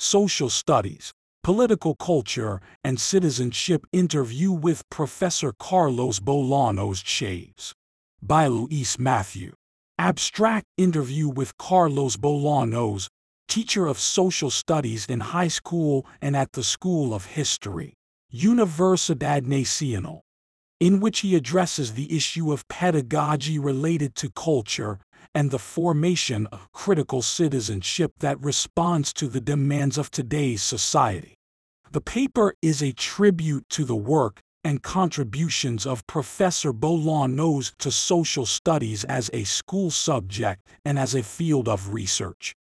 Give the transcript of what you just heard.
Social Studies, Political Culture and Citizenship interview with Professor Carlos Bolanos Chaves. By Luis Matthew. Abstract interview with Carlos Bolanos, teacher of social studies in high school and at the School of History, Universidad Nacional, in which he addresses the issue of pedagogy related to culture and the formation of critical citizenship that responds to the demands of today's society. The paper is a tribute to the work and contributions of Professor Bolanos to social studies as a school subject and as a field of research.